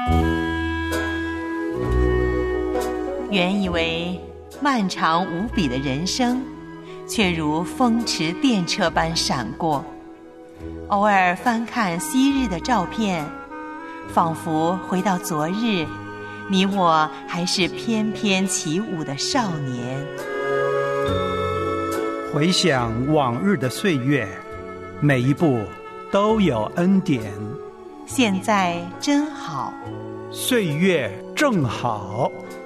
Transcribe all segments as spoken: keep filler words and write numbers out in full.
原以为漫长无比的人生，却如风驰电掣般闪过。偶尔翻看昔日的照片，仿佛回到昨日，你我还是翩翩起舞的少年。 回想往日的岁月，每一步都有恩典。 现在真好， 岁月正好。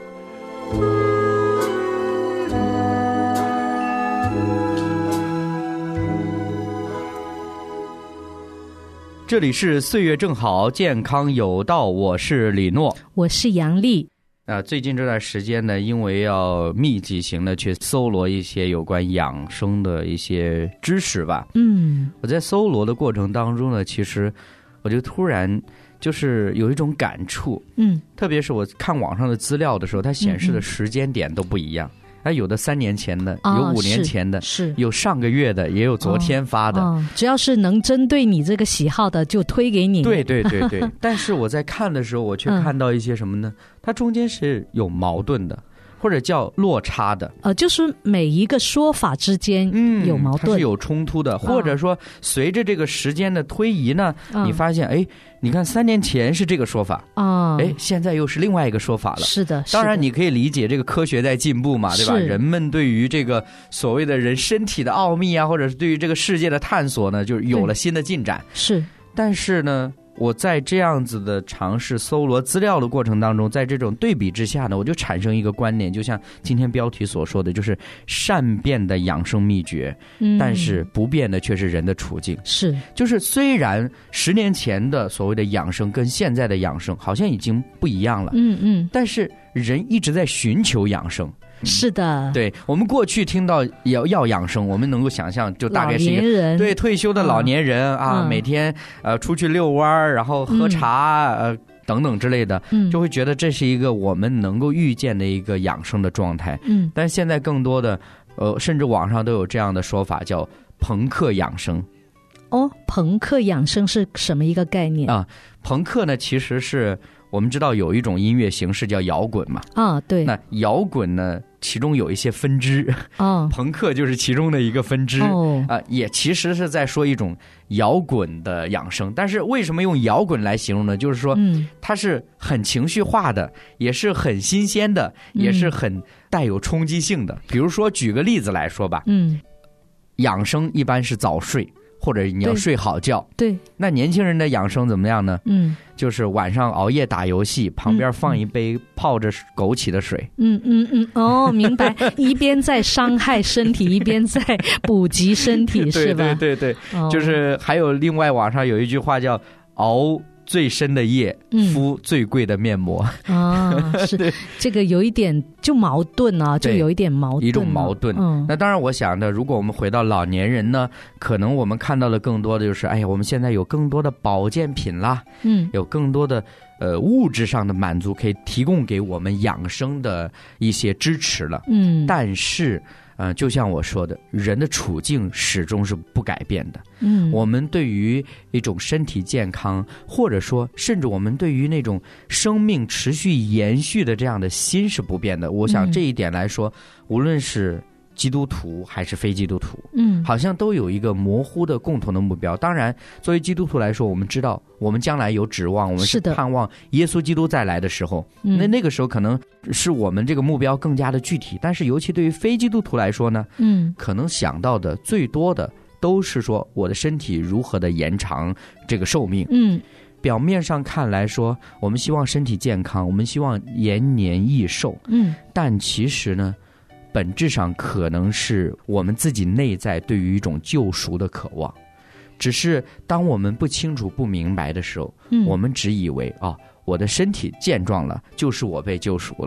这里是岁月正好，健康有道，我是李诺， 我是杨丽。 啊，最近这段时间呢，因为要密集型的去搜罗一些有关养生的一些知识吧， 嗯， 我在搜罗的过程当中呢，其实我就突然就是有一种感触， 嗯， 特别是我看网上的资料的时候，它显示的时间点都不一样。嗯嗯它有的三年前的，有五年前的， 哦、是, 是有上个月的，也有昨天发的。 哦哦、只要是能针对你这个喜好的，就推给你。 对对对对。但是我在看的时候，我却看到一些什么呢？嗯、它中间是有矛盾的，或者叫落差的。 呃，就是每一个说法之间有矛盾， 嗯、它是有冲突的，或者说随着这个时间的推移呢，嗯、你发现，哎。你看，三年前是这个说法啊，哎、哦，现在又是另外一个说法了。 是的， 当然你可以理解这个科学在进步嘛，对吧？人们对于这个所谓的人身体的奥秘啊，或者是对于这个世界的探索呢，就有了新的进展。 是， 但是呢，我在这样子的尝试搜罗资料的过程当中，在这种对比之下呢，我就产生一个观念，就像今天标题所说的，就是善变的养生秘诀，嗯、但是不变的却是人的处境。 是， 就是虽然十年前的所谓的养生跟现在的养生好像已经不一样了， 嗯嗯， 但是人一直在寻求养生。 是的， 对，我们过去听到要要养生，我们能够想象，就大概是一个对退休的老年人、嗯、啊，嗯、每天呃出去遛弯，然后喝茶、嗯、呃等等之类的，嗯，就会觉得这是一个我们能够预见的一个养生的状态。 嗯， 但是现在更多的呃，甚至网上都有这样的说法，叫朋克养生。 哦，朋克养生是什么一个概念啊？朋克呢，其实是我们知道有一种音乐形式叫摇滚嘛。 啊，对。 那摇滚呢，其中有一些分支， 哦， 朋克就是其中的一个分支。 哦， 啊、呃，也其实是在说一种摇滚的养生。但是为什么用摇滚来形容呢？就是说，嗯，它是很情绪化的，也是很新鲜的，也是很带有冲击性的。嗯、比如说，举个例子来说吧， 嗯， 养生一般是早睡。或者你要睡好觉， 对， 那年轻人的养生怎么样呢？ 嗯， 就是晚上熬夜打游戏，旁边放一杯泡着枸杞的水。 嗯嗯嗯，哦，明白，一边在伤害身体，一边在补给身体，是吧？ 对对对对，哦、就是还有另外网上有一句话叫熬最深的夜，敷最贵的面膜。 啊，是这个有一点就矛盾啊，就有一点矛盾、啊， 一种矛盾。 嗯， 那当然，我想的，如果我们回到老年人呢，可能我们看到的更多的就是，哎呀，我们现在有更多的保健品啦， 嗯， 有更多的呃物质上的满足可以提供给我们养生的一些支持了。 嗯， 但是。呃，就像我说的，人的处境始终是不改变的。 嗯， 我们对于一种身体健康，或者说，甚至我们对于那种生命持续延续的这样的心是不变的。我想这一点来说，嗯、无论是基督徒还是非基督徒， 嗯， 好像都有一个模糊的共同的目标。当然，作为基督徒来说，我们知道我们将来有指望，我们是盼望耶稣基督再来的时候，那那个时候可能是我们这个目标更加的具体。但是，尤其对于非基督徒来说呢， 嗯， 可能想到的最多的都是说我的身体如何的延长这个寿命。 嗯， 表面上看来说，我们希望身体健康，我们希望延年益寿。 嗯， 但其实呢，本质上可能是我们自己内在对于一种救赎的渴望，只是当我们不清楚不明白的时候， 嗯、 我们只以为啊、哦，我的身体健壮了就是我被救赎了。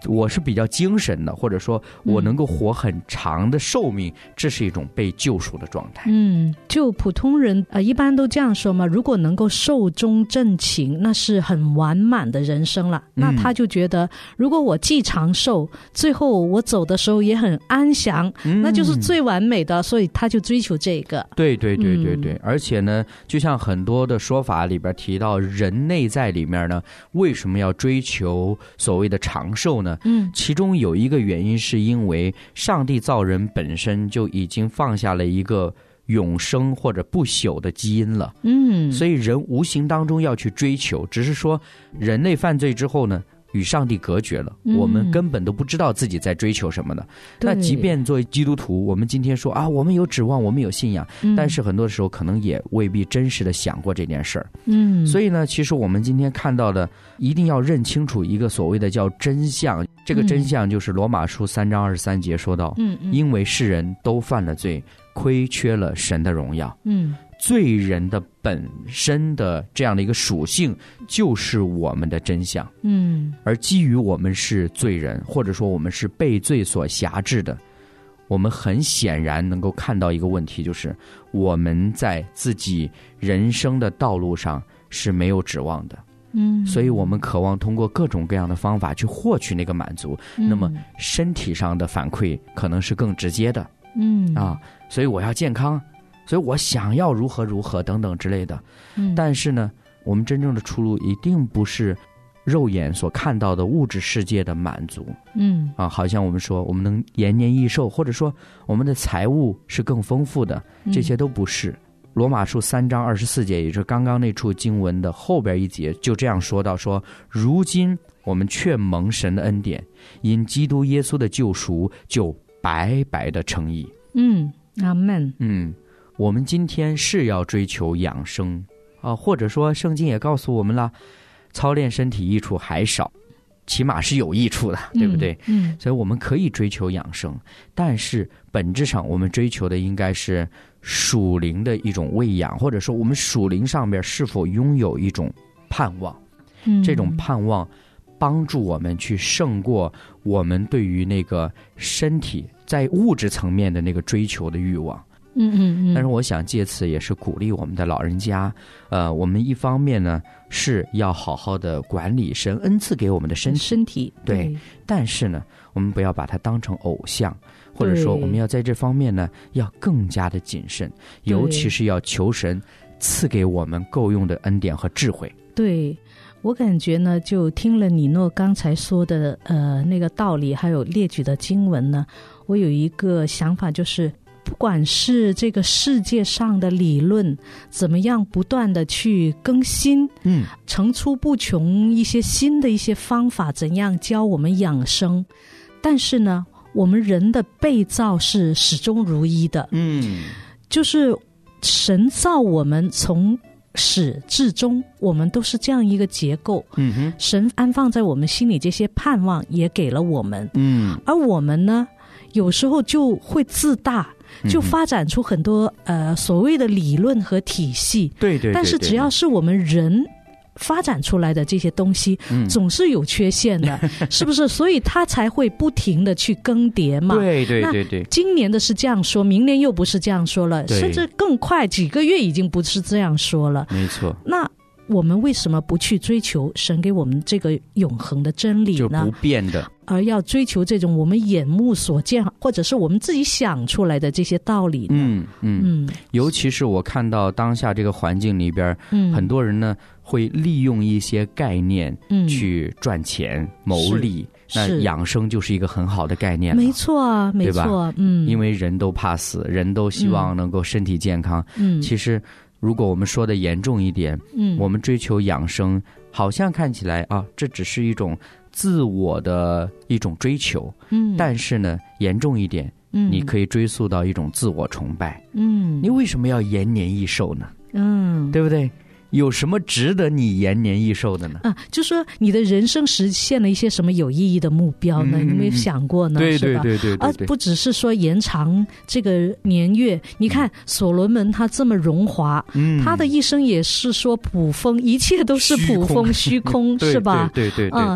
我是比较精神的，或者说我能够活很长的寿命，嗯、这是一种被救赎的状态。 嗯，就普通人呃一般都这样说嘛，如果能够寿终正寝，那是很完满的人生了。嗯、那他就觉得，如果我既长寿，最后我走的时候也很安详，嗯、那就是最完美的，所以他就追求这个。 对对对对对，嗯、而且呢，就像很多的说法里边提到，人内在里面呢，为什么要追求所谓的长寿呢？嗯，其中有一个原因是因为上帝造人本身就已经放下了一个永生或者不朽的基因了。嗯，所以人无形当中要去追求，只是说人类犯罪之后呢，与上帝隔绝了，我们根本都不知道自己在追求什么的。嗯、那即便作为基督徒，我们今天说啊，我们有指望，我们有信仰，嗯、但是很多时候可能也未必真实的想过这件事儿。嗯，所以呢，其实我们今天看到的，一定要认清楚一个所谓的叫真相。这个真相就是罗马书三章二十三节说到，嗯嗯、因为世人都犯了罪，亏缺了神的荣耀。嗯。罪人的本身的这样的一个属性就是我们的真相，嗯，而基于我们是罪人，或者说我们是被罪所辖制的，我们很显然能够看到一个问题，就是我们在自己人生的道路上是没有指望的，嗯，所以我们渴望通过各种各样的方法去获取那个满足，嗯、那么身体上的反馈可能是更直接的，嗯啊，所以我要健康。所以我想要如何如何等等之类的，嗯、但是呢，我们真正的出路一定不是肉眼所看到的物质世界的满足，嗯啊，好像我们说我们能延年益寿，或者说我们的财物是更丰富的，这些都不是。罗马书三章二十四节，也就是刚刚那处经文的后边一节，就这样说到说，如今我们却蒙神的恩典，因基督耶稣的救赎，就白白的称义。嗯，阿们。嗯。我们今天是要追求养生啊，或者说圣经也告诉我们了，操练身体益处还少，起码是有益处的，对不对？嗯，嗯，所以我们可以追求养生，但是本质上我们追求的应该是属灵的一种喂养，或者说我们属灵上面是否拥有一种盼望，嗯，这种盼望帮助我们去胜过我们对于那个身体在物质层面的那个追求的欲望。嗯嗯嗯，但是我想借此也是鼓励我们的老人家，呃，我们一方面呢是要好好的管理神恩赐给我们的身体， 身体对, 对，但是呢，我们不要把它当成偶像，或者说我们要在这方面呢要更加的谨慎，尤其是要求神赐给我们够用的恩典和智慧。 对。我感觉呢，就听了李诺刚才说的呃那个道理，还有列举的经文呢，我有一个想法，就是不管是这个世界上的理论怎么样不断的去更新，嗯，层出不穷一些新的一些方法，怎样教我们养生，但是呢，我们人的被造是始终如一的，嗯，就是神造我们从始至终，我们都是这样一个结构。嗯哼，神安放在我们心里这些盼望也给了我们。嗯，而我们呢，有时候就会自大，就发展出很多呃所谓的理论和体系。 对 对, 对, 对。 但是只要是我们人发展出来的这些东西，嗯、总是有缺陷的，是不是？所以它才会不停的去更迭嘛。 对对对对。 今年的是这样说，明年又不是这样说了，甚至更快几个月已经不是这样说了。 没错。 那我们为什么不去追求神给我们这个永恒的真理呢？ 就不变的， 而要追求这种我们眼目所见，或者是我们自己想出来的这些道理呢？ 嗯嗯嗯。尤其是我看到当下这个环境里边，嗯、很多人呢会利用一些概念去赚钱、嗯、谋利。那养生就是一个很好的概念了， 没错啊，没错，嗯， 因为人都怕死，人都希望能够身体健康。嗯，其实如果我们说的严重一点，嗯，我们追求养生，好像看起来啊，这只是一种自我的一种追求，嗯，但是呢，严重一点，嗯，你可以追溯到一种自我崇拜，嗯，你为什么要延年益寿呢？嗯，对不对？有什么值得你延年益寿的呢？啊， 就说你的人生实现了一些什么有意义的目标呢？嗯、你有没有想过呢？ 对对对对对， 而不只是说延长这个年月。你看、嗯、所罗门他这么荣华，嗯，他的一生也是说捕风，一切都是捕风虚空，是吧？ 对对对对对。嗯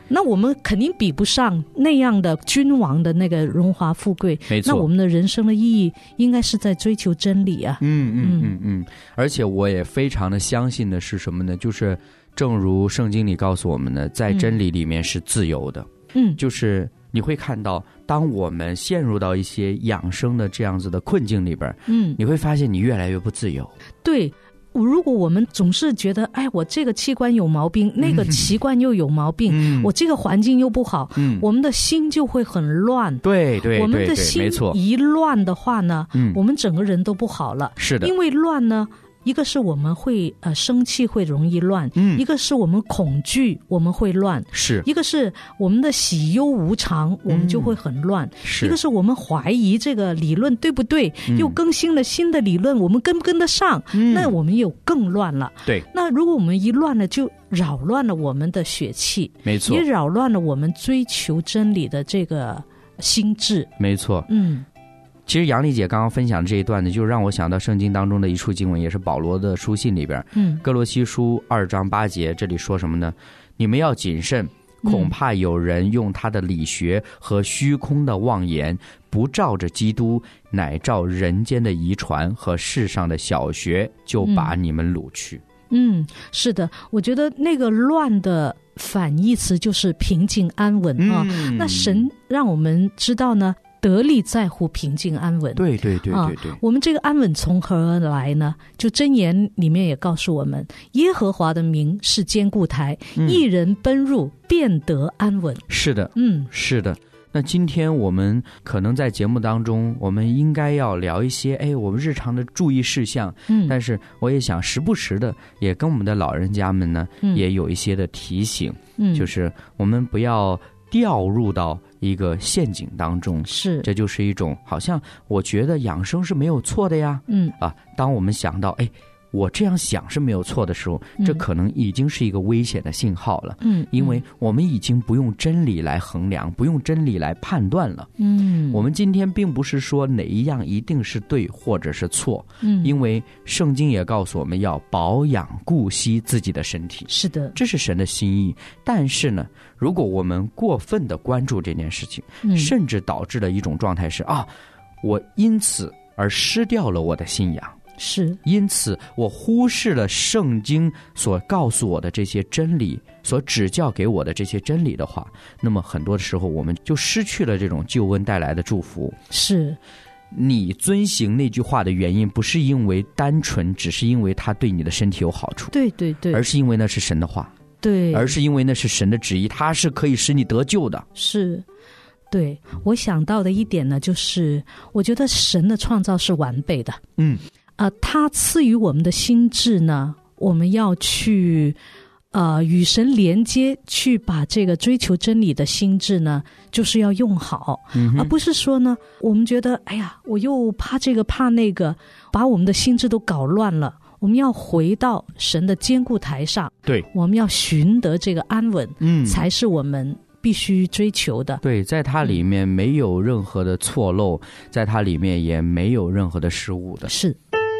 那我们肯定比不上那样的君王的那个荣华富贵。 没错， 那我们的人生的意义应该是在追求真理啊。 嗯嗯嗯嗯。而且我也非常的相信的是什么呢？就是正如圣经里告诉我们的，在真理里面是自由的。嗯，就是你会看到，当我们陷入到一些养生的这样子的困境里边，嗯，你会发现你越来越不自由。 对。如果我们总是觉得，哎，我这个器官有毛病，那个器官又有毛病，嗯、我这个环境又不好，嗯、我们的心就会很乱。 对对对， 我们的心一乱的话呢，我们整个人都不好了。 是的， 因为乱呢。一个是我们会呃生气会容易乱，嗯，一个是我们恐惧我们会乱， 是一个是我们的喜忧无常我们就会很乱，嗯、是一个是我们怀疑这个理论对不对，嗯、又更新了新的理论，我们跟不跟得上，嗯、那我们又更乱了。 对， 那如果我们一乱了，就扰乱了我们的血气， 没错， 也扰乱了我们追求真理的这个心智， 没错， 嗯。 其实杨丽姐刚刚分享的这一段呢，就让我想到圣经当中的一处经文，也是保罗的书信里边，嗯，哥罗西书二章八节，这里说什么呢？你们要谨慎，恐怕有人用他的理学和虚空的妄言，不照着基督，乃照人间的遗传和世上的小学，就把你们掳去。 嗯，是的，我觉得那个乱的反义词就是平静安稳啊。嗯、那神让我们知道呢，得力在乎平静安稳。 对对对对对、啊。 我们这个安稳从何而来呢？就箴言里面也告诉我们，耶和华的名是坚固台，嗯、一人奔入便得安稳。 是的， 嗯， 是的。那今天我们可能在节目当中，我们应该要聊一些哎我们日常的注意事项，嗯，但是我也想时不时的也跟我们的老人家们呢，嗯、也有一些的提醒，嗯，就是我们不要掉入到一个陷阱当中， 是， 这就是一种好像我觉得养生是没有错的呀，嗯啊，当我们想到哎。我这样想是没有错的时候，这可能已经是一个危险的信号了。嗯，因为我们已经不用真理来衡量，不用真理来判断了。嗯，我们今天并不是说哪一样一定是对或者是错。嗯，因为圣经也告诉我们要保养顾惜自己的身体。 是的， 这是神的心意。但是呢，如果我们过分的关注这件事情，嗯、甚至导致了一种状态是啊，我因此而失掉了我的信仰。 是， 因此我忽视了圣经所告诉我的这些真理，所指教给我的这些真理的话，那么很多的时候我们就失去了这种救恩带来的祝福。 是， 你遵行那句话的原因不是因为单纯只是因为它对你的身体有好处， 对对对， 而是因为那是神的话， 对， 而是因为那是神的旨意，它是可以使你得救的。 是，对，我想到的一点呢，就是我觉得神的创造是完备的，嗯。呃，他赐予我们的心智呢，我们要去呃与神连接，去把这个追求真理的心智呢，就是要用好，嗯、而不是说呢，我们觉得哎呀，我又怕这个怕那个，把我们的心智都搞乱了。我们要回到神的坚固台上， 对， 我们要寻得这个安稳，嗯，才是我们必须追求的。 对，在它里面没有任何的错漏，在它里面也没有任何的失误的。 是。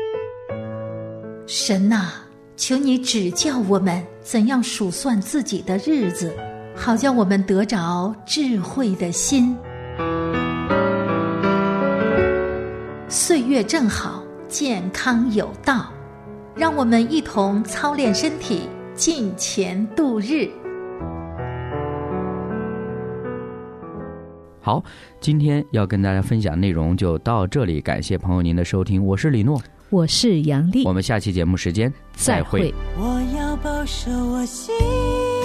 神啊，求你指教我们怎样数算自己的日子，好叫我们得着智慧的心。岁月正好，健康有道，让我们一同操练身体，敬虔度日。 好，今天要跟大家分享内容就到这里，感谢朋友您的收听，我是李诺， 我是杨丽， 我们下期节目时间再会。 我要保守我心